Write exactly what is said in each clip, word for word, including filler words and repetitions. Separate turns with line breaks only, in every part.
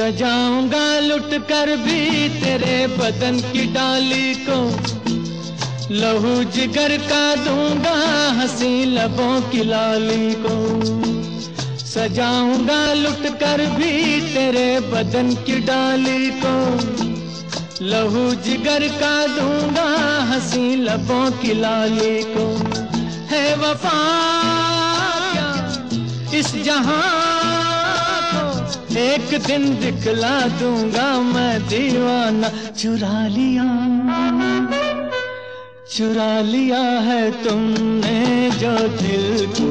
सजाऊंगा लुट कर भी तेरे बदन की डाली को, लहू जिगर का दूंगा हंसी लबों की लाली को। सजाऊंगा लुट कर भी तेरे बदन की डाली को, लहू जिगर का दूंगा हंसी लबों की लाली को। है वफा क्या इस जहां को, एक दिन दिखला दूंगा मैं दीवाना। चुरा लिया चुरा लिया है तुमने जो दिल को,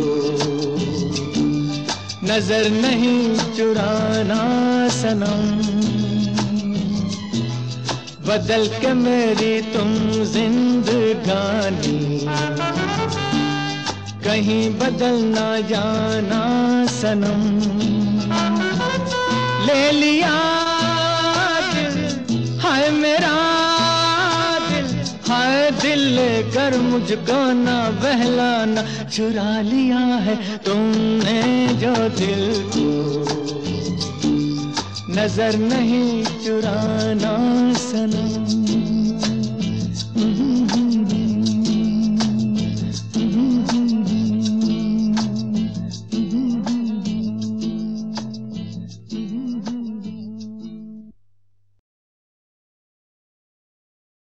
नजर नहीं चुराना सनम। बदल के मेरी तुम जिंदगानी, कहीं बदल ना जाना सनम। ले लिया दिल हाय मेरा दिल, हाय दिल लेकर मुझको ना बहलाना। चुरा लिया है तुमने जो दिल को, नजर नहीं चुराना सनम।